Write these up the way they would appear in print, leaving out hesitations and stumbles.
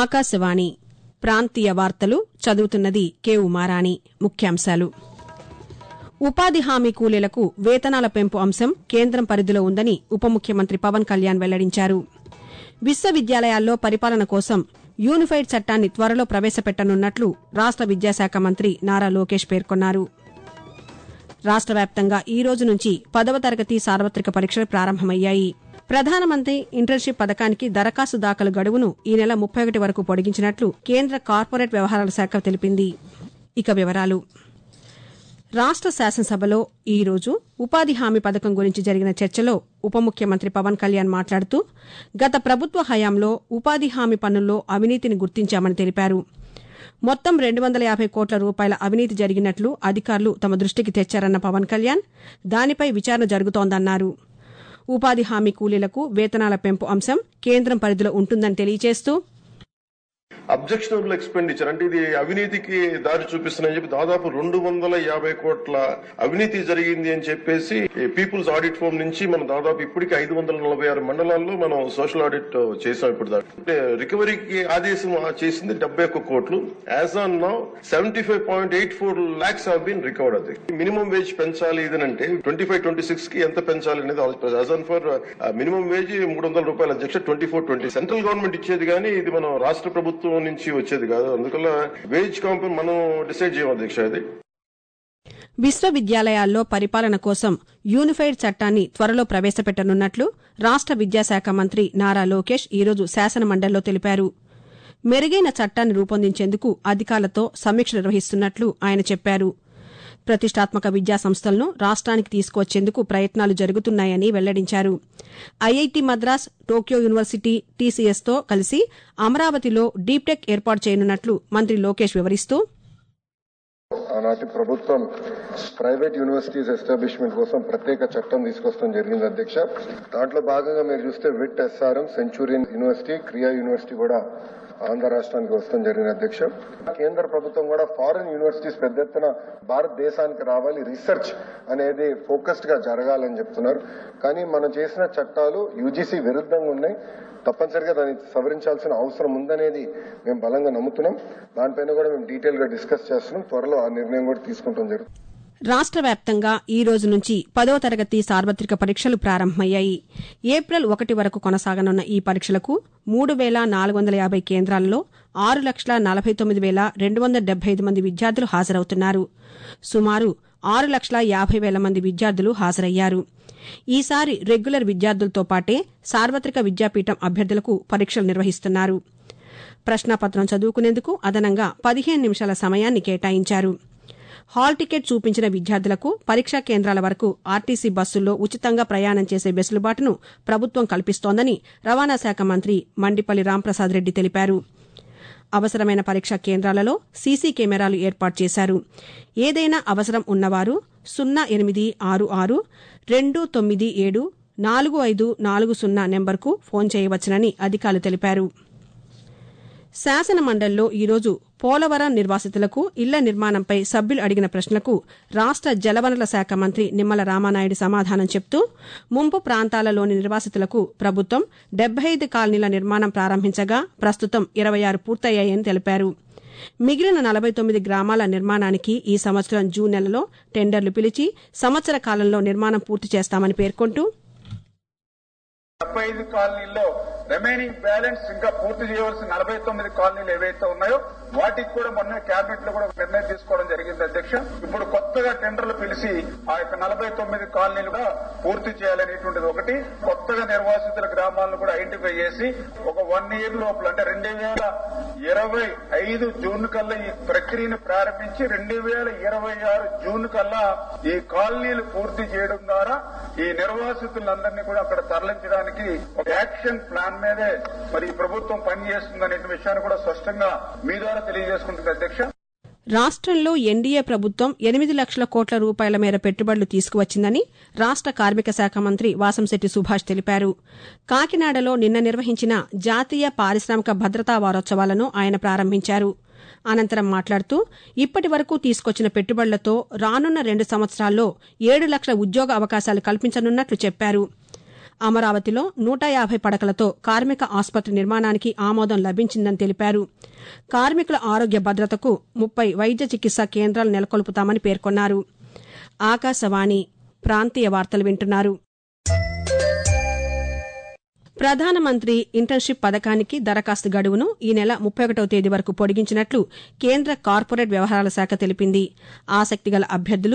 ఆకాశవాణి ప్రాంతీయ వార్తలు చదువుతున్నది కె ఉమారాణి. ముఖ్యాంశాలు. ఉపాధి హామీ కూలీలకు వేతనాల పెంపు అంశం కేంద్రం పరిధిలో ఉందని ఉప ముఖ్యమంత్రి పవన్ కళ్యాణ్ వెల్లడించారు. విశ్వవిద్యాలయాల్లో పరిపాలన కోసం యూనిఫైడ్ చట్టాన్ని త్వరలో ప్రవేశపెట్టనున్నట్లు రాష్ట విద్యాశాఖ మంత్రి నారా లోకేష్ పేర్కొన్నారు. రాష్ట వ్యాప్తంగా ఈ రోజు నుంచి 10వ తరగతి సార్వత్రిక పరీక్షలు ప్రారంభమయ్యాయి. ప్రధానమంత్రి ఇంటర్న్షిప్ పథకానికి దరఖాస్తు దాఖలు గడువును ఈ నెల 31 వరకు పొడిగించినట్లు కేంద్ర కార్పొరేట్ వ్యవహారాల శాఖ తెలిపింది. ఇక వివరాలు. రాష్ట శాసనసభలో ఈ రోజు ఉపాధి హామీ పథకం గురించి జరిగిన చర్చలో ఉప ముఖ్యమంత్రి పవన్ కళ్యాణ్ మాట్లాడుతూ గత ప్రభుత్వ హయాంలో ఉపాధి హామీ పనుల్లో అవినీతిని గుర్తించామని తెలిపారు. మొత్తం 250 కోట్ల రూపాయల అవినీతి జరిగినట్లు అధికారులు తమ దృష్టికి తెచ్చారన్న పవన్ కళ్యాణ్ దానిపై విచారణ జరుగుతోందన్నారు. ఉపాధి హామీ కూలీలకు వేతనాల పెంపు అంశం కేంద్రం పరిధిలో ఉంటుందని తెలియజేస్తూ అబ్జెక్షనబుల్ ఎక్స్పెండిచర్ అంటే ఇది అవినీతికి దారి చూపిస్తుందని చెప్పి దాదాపు 250 కోట్ల అవినీతి జరిగింది అని చెప్పేసి పీపుల్స్ ఆడిట్ ఫోరం నుంచి మనం దాదాపు ఇప్పటికి 546 మండలాల్లో మనం సోషల్ ఆడిట్ చేసాం. ఇప్పుడు దాకా రికవరీకి ఆదేశం చేసింది 71 కోట్లు. As on now 75.84 lakhs have been recovered. అది మినిమం వేజ్ పెంచాలి ఇదనంటే 25-26 కి ఎంత పెంచాలి అనేది as on for minimum wage 300 రూపాయలు అధ్యక్ష 24-20 సెంట్రల్ గవర్నమెంట్ ఇచ్చేది కానీ ఇది మనం రాష్ట్ర ప్రభుత్వం నుంచి వచ్చేది కాదు. అందువల్ల వేజ్ కాంపెన్ మనం డిసైడ్ చేయం అధ్యక్ష. అది విశ్వవిద్యాలయాల్లో పరిపాలన కోసం యూనిఫైడ్ చట్టాన్ని త్వరలో ప్రవేశపెట్టనున్నట్లు రాష్ట విద్యాశాఖ మంత్రి నారా లోకేష్ ఈరోజు శాసనమండలిలో తెలిపారు. మెరుగైన చట్టాన్ని రూపొందించేందుకు అధికారులతో సమీక్ష నిర్వహిస్తున్నట్లు ఆయన చెప్పారు. ప్రతిష్టాత్మక విద్యా సంస్థలను రాష్ట్రానికి తీసుకువచ్చేందుకు ప్రయత్నాలు జరుగుతున్నాయని వెల్లడించారు. ఐఐటి మద్రాస్, టోక్యో యూనివర్సిటీ, టీసీఎస్తో కలిసి అమరావతిలో డీప్ టెక్ ఏర్పాటు చేయనున్నట్లు మంత్రి లోకేష్ వివరిస్తూ ఆనాటి ప్రభుత్వం ప్రైవేట్ యూనివర్సిటీస్ ఎస్టాబ్లిష్మెంట్ కోసం ప్రత్యేక చట్టం తీసుకొస్తాం జరిగింది అధ్యక్ష. దాంట్లో భాగంగా మీరు చూస్తే VIT SRM, Centurion university, Krea university కూడా ఆంధ్ర రాష్ట్రానికి వస్తాం జరిగింది అధ్యక్ష. కేంద్ర ప్రభుత్వం కూడా ఫారెన్ యూనివర్సిటీస్ పెద్ద ఎత్తున భారతదేశానికి రావాలి, రీసెర్చ్ అనేది ఫోకస్డ్ గా జరగాలని చెప్తున్నారు. కానీ మనం చేసిన చట్టాలు యూజీసీ విరుద్ధంగా ఉన్నాయి. తప్పనిసరిగా దాన్ని సవరించాల్సిన అవసరం ఉందనేది మేము బలంగా నమ్ముతున్నాం. దానిపైన కూడా మేము డీటెయిల్ గా డిస్కస్ చేస్తున్నాం. త్వరలో ఆ నిర్ణయం కూడా తీసుకుంటాం జరుగుతుంది. రాష్ట వ్యాప్తంగా ఈ రోజు నుంచి 10వ తరగతి సార్వత్రిక పరీక్షలు ప్రారంభమయ్యాయి. ఏప్రిల్ 1 వరకు కొనసాగనున్న ఈ పరీక్షలకు 3,450 కేంద్రాలలో 6,49,275 మంది విద్యార్థులు హాజరవుతున్నారు. సుమారు 6,50,000 మంది విద్యార్థులు హాజరయ్యారు. ఈసారి రెగ్యులర్ విద్యార్థులతో పాటే సార్వత్రిక విద్యాపీఠం అభ్యర్థులకు పరీక్షలు నిర్వహిస్తున్నారు. ప్రశ్నాపత్రం చదువుకునేందుకు అదనంగా 15 నిమిషాల సమయాన్ని కేటాయించారు. హాల్ టికెట్ చూపించిన విద్యార్థులకు పరీక్షా కేంద్రాల వరకు ఆర్టీసీ బస్సుల్లో ఉచితంగా ప్రయాణం చేసే వెసులుబాటును ప్రభుత్వం కల్పిస్తోందని రవాణా శాఖ మంత్రి మండిపల్లి రాంప్రసాద్ రెడ్డి తెలిపారు. అవసరమైన పరీక్షా కేంద్రాలలో సీసీ కెమెరాలు ఏర్పాటు చేశారు. ఏదైనా అవసరం ఉన్నవారు 0866-297-4540 నెంబర్కు ఫోన్ చేయవచ్చునని అధికారులు తెలిపారు. శాసనమండలిలో ఈరోజు పోలవరం నిర్వాసితులకు ఇళ్ల నిర్మాణంపై సభ్యులు అడిగిన ప్రశ్నలకు రాష్ట జలవనరుల శాఖ మంత్రి నిమ్మల రామానాయుడు సమాధానం చెప్తూ ముంపు ప్రాంతాలలోని నిర్వాసితులకు ప్రభుత్వం 75 కాలనీల నిర్మాణం ప్రారంభించగా ప్రస్తుతం 26 పూర్తయ్యాయని తెలిపారు. మిగిలిన 49 గ్రామాల నిర్మాణానికి ఈ సంవత్సరం జూన్ నెలలో టెండర్లు పిలిచి సంవత్సర కాలంలో నిర్మాణం పూర్తి చేస్తామని పేర్కొంటూ 75 కాలనీల్లో రిమైనింగ్ బ్యాలెన్స్ ఇంకా పూర్తి చేయవలసిన 49 కాలనీలు ఏవైతే ఉన్నాయో వాటికి కూడా మొన్న కేబినెట్ లో కూడా నిర్ణయం తీసుకోవడం జరిగింది అధ్యక్ష. ఇప్పుడు కొత్తగా టెండర్లు పిలిచి ఆ యొక్క 49 కాలనీలు కూడా పూర్తి చేయాలనేటువంటిది ఒకటి. కొత్తగా నిర్వాసితుల గ్రామాలను కూడా ఐడెంటిఫై చేసి ఒక 1 year లోపల అంటే 2025 జూన్ కల్లా ఈ ప్రక్రియను ప్రారంభించి 2026 జూన్ కల్లా ఈ కాలనీలు పూర్తి చేయడం ద్వారా ఈ నిర్వాసితులందరినీ కూడా అక్కడ తరలించడానికి ఒక యాక్షన్ ప్లాన్ మీదే మరి ప్రభుత్వం పనిచేస్తుందనే విషయాన్ని కూడా స్పష్టంగా మీ ద్వారా తెలియజేసుకుంటుంది అధ్యక్ష. రాష్ట్రంలో ఎన్డీఏ ప్రభుత్వం 8 లక్షల కోట్ల రూపాయల మేర పెట్టుబడులు తీసుకువచ్చిందని రాష్ట కార్మిక శాఖ మంత్రి వాసంశెట్టి సుభాష్ తెలిపారు. కాకినాడలో నిన్న నిర్వహించిన జాతీయ పారిశ్రామిక భద్రతా వారోత్సవాలను ఆయన ప్రారంభించారు. అనంతరం మాట్లాడుతూ ఇప్పటి వరకు తీసుకొచ్చిన పెట్టుబడులతో రానున్న 2 సంవత్సరాల్లో 7 లక్షల ఉద్యోగ అవకాశాలు కల్పించనున్నట్లు చెప్పారు. అమరావతిలో 150 పడకలతో కార్మిక ఆసుపత్రి నిర్మాణానికి ఆమోదం లభించిందని తెలిపారు. కార్మికుల ఆరోగ్య భద్రతకు 30 వైద్య చికిత్సా కేంద్రాలు నెలకొల్పుతామని పేర్కొన్నారు. ఆకాశవాణి ప్రాంతీయ వార్తలు వింటున్నారు. ప్రధానమంత్రి ఇంటర్న్షిప్ పథకానికి దరఖాస్తు గడువును ఈ నెల 31వ తేదీ వరకు పొడిగించినట్లు కేంద్ర కార్పొరేట్ వ్యవహారాల శాఖ తెలిపింది. ఆసక్తిగల అభ్యర్థులు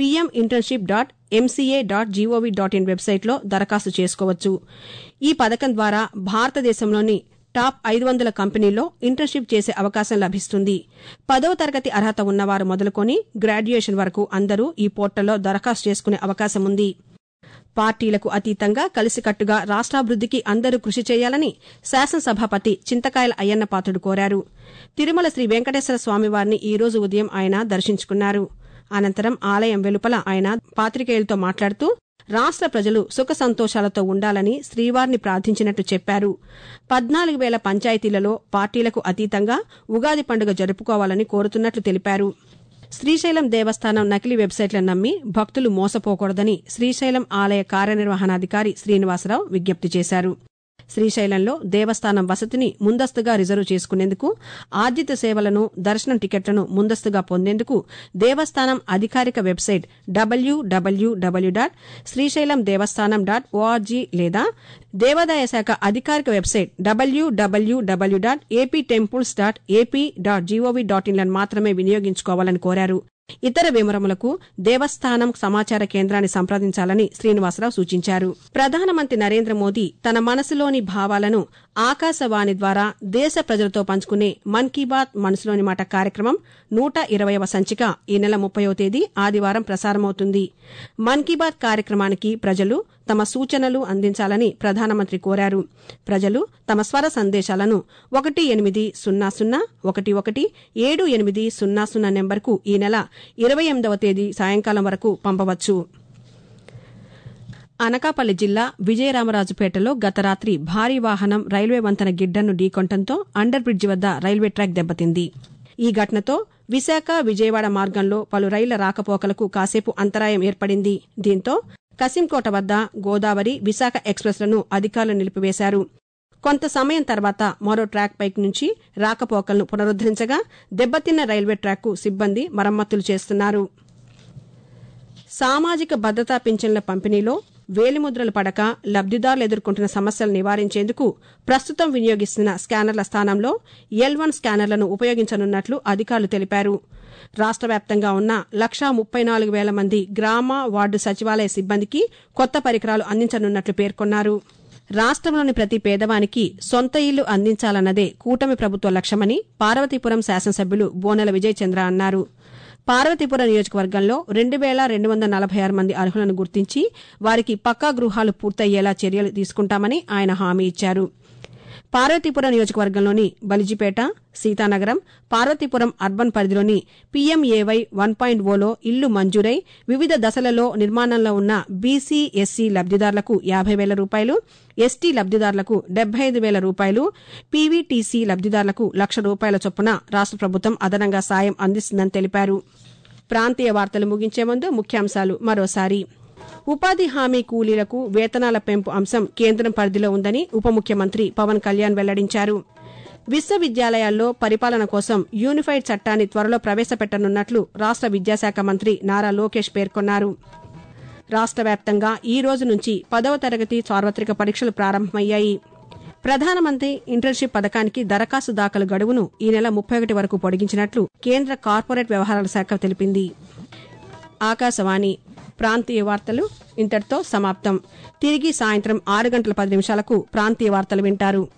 pm-internship.mca.gov.in వెబ్సైట్లో దరఖాస్తు చేసుకోవచ్చు. ఈ పథకం ద్వారా భారతదేశంలోని టాప్ 500 కంపెనీల్లో ఇంటర్న్షిప్ చేసే అవకాశం లభిస్తుంది. 10వ తరగతి అర్హత ఉన్నవారు మొదలుకొని గ్రాడ్యుయేషన్ వరకు అందరూ ఈ పోర్టల్లో దరఖాస్తు చేసుకునే అవకాశం ఉంది. పార్టీలకు అతీతంగా కలిసికట్టుగా రాష్ట్రాభివృద్దికి అందరూ కృషి చేయాలని శాసనసభాపతి చింతకాయల అయ్యన్నపాత్రుడు కోరారు. తిరుమల శ్రీ వెంకటేశ్వర స్వామివారిని ఈ రోజు ఉదయం ఆయన దర్శించుకున్నారు. అనంతరం ఆలయం వెలుపల ఆయన పాతికేయులతో మాట్లాడుతూ రాష్ట్ర ప్రజలు సుఖ సంతోషాలతో ఉండాలని శ్రీవారిని ప్రార్థించినట్టు చెప్పారు. 14,000 పంచాయతీలలో పార్టీలకు అతీతంగా ఉగాది పండుగ జరుపుకోవాలని కోరుతున్నట్లు తెలిపారు. శ్రీశైలం దేవస్థానం నకిలీ వెబ్సైట్లను నమ్మి భక్తులు మోసపోకూడదని శ్రీశైలం ఆలయ కార్యనిర్వహణాధికారి శ్రీనివాసరావు విజ్ఞప్తి చేశారు. శ్రీశైలంలో దేవస్థానం వసతిని ముందస్తుగా రిజర్వ్ చేసుకునేందుకు, ఆర్జిత సేవలను, దర్శనం టికెట్లను ముందస్తుగా పొందేందుకు దేవస్థానం అధికారిక వెబ్సైట్ www.srisailamdevasthanam.org లేదా దేవాదాయ శాఖ అధికారిక వెబ్సైట్ www.aptemples.ap.gov.in లను మాత్రమే వినియోగించుకోవాలని కోరారు. ఇతర వివరములకు దేవస్థానం సమాచార కేంద్రాన్ని సంప్రదించాలని శ్రీనివాసరావు సూచించారు. ప్రధానమంత్రి నరేంద్ర మోదీ తన మనసులోని భావాలను ఆకాశవాణి ద్వారా దేశ ప్రజలతో పంచుకునే మన్ కీ బాత్ మనసులోని మాట కార్యక్రమం 120వ సంచిక ఈ నెల 30వ తేదీ ఆదివారం ప్రసారమవుతుంది. మన్ కీ బాత్ కార్యక్రమానికి ప్రజలు తమ సూచనలు అందించాలని ప్రధానమంత్రి కోరారు. ప్రజలు తమ స్వర సందేశాలను 1800117800 నెంబర్కు ఈ నెల 28వ తేదీ సాయంకాలం వరకు పంపవచ్చు. అనకాపల్లి జిల్లా విజయరామరాజుపేటలో గత రాత్రి భారీ వాహనం రైల్వే వంతెన గిడ్డను ఢీకొనడంతో అండర్ బ్రిడ్జి వద్ద రైల్వే ట్రాక్ దెబ్బతింది. ఈ ఘటనతో విశాఖ విజయవాడ మార్గంలో పలు రైళ్ల రాకపోకలకు కాసేపు అంతరాయం ఏర్పడింది. దీంతో కసింకోట వద్ద గోదావరి, విశాఖ ఎక్స్ప్రెస్లను అధికారులు నిలిపివేశారు. కొంత సమయం తర్వాత మరో ట్రాక్ పైకి నుంచి రాకపోకలను పునరుద్దరించగా దెబ్బతిన్న రైల్వే ట్రాక్కు సిబ్బంది మరమ్మతులు చేస్తున్నారు. సామాజిక భద్రతా పింఛన్ల పంపిణీలో వేలిముద్రలు పడక లబ్దిదారులు ఎదుర్కొంటున్న సమస్యలు నివారించేందుకు ప్రస్తుతం వినియోగిస్తున్న స్కానర్ల స్థానంలో L1 స్కానర్లను ఉపయోగించనున్నట్లు అధికారులు తెలిపారు. రాష్ట్ర వ్యాప్తంగా ఉన్న 134,000 మంది గ్రామ, వార్డు సచివాలయ సిబ్బందికి కొత్త పరికరాలు అందించనున్నట్లు పేర్కొన్నారు. రాష్ట్రంలోని ప్రతి పేదవానికి సొంత ఇల్లు అందించాలన్నదే కూటమి ప్రభుత్వ లక్ష్యమని పార్వతీపురం శాసనసభ్యులు బోనెల విజయ్ చంద్ర అన్నారు. పార్వతీపురం నియోజకవర్గంలో 2,246 మంది అర్హులను గుర్తించి వారికి పక్కా గృహాలు పూర్తయ్యేలా చర్యలు తీసుకుంటామని ఆయన హామీ ఇచ్చారు. పార్వతీపురం నియోజకవర్గంలోని బలిజిపేట, సీతానగరం, పార్వతీపురం అర్బన్ పరిధిలోని PMAY 1.0లో ఇళ్లు మంజూరై వివిధ దశలలో నిర్మాణంలో ఉన్న బీసీ, ఎస్సీ లబ్దిదారులకు 50,000 రూపాయలు, ఎస్టీ లబ్దిదారులకు 75,000 రూపాయలు, పీవీటీసీ లబ్దిదారులకు 1,00,000 రూపాయల చొప్పున రాష్ట్ర ప్రభుత్వం అదనంగా సాయం అందిస్తుందని తెలిపారు. ప్రాంతీయ వార్తలు ముగించే ముందు ముఖ్యాంశాలు మరోసారి. ఉపాధి హామీ కూలీలకు వేతనాల పెంపు అంశం కేంద్రం పరిధిలో ఉందని ఉప ముఖ్యమంత్రి పవన్ కళ్యాణ్ వెల్లడించారు. విశ్వవిద్యాలయాల్లో పరిపాలన కోసం యూనిఫైడ్ చట్టాన్ని త్వరలో ప్రవేశపెట్టనున్నట్లు రాష్ట్ర విద్యాశాఖ మంత్రి నారా లోకేష్ పేర్కొన్నారు. రాష్ట్ర వ్యాప్తంగా ఈ రోజు నుంచి 10వ తరగతి సార్వత్రిక పరీక్షలు ప్రారంభమయ్యాయి. ప్రధానమంత్రి ఇంటర్న్షిప్ పథకానికి దరఖాస్తు దాఖలు గడువును ఈ నెల 31 వరకు పొడిగించినట్లు కేంద్ర కార్పొరేట్ వ్యవహారాల శాఖ తెలిపింది. ఆకాశవాణి ప్రాంతీయ వార్తలు ఇంతటితో సమాప్తం. తిరిగి సాయంత్రం 6 గంటల 10 నిమిషాలకు ప్రాంతీయ వార్తలు వింటారు.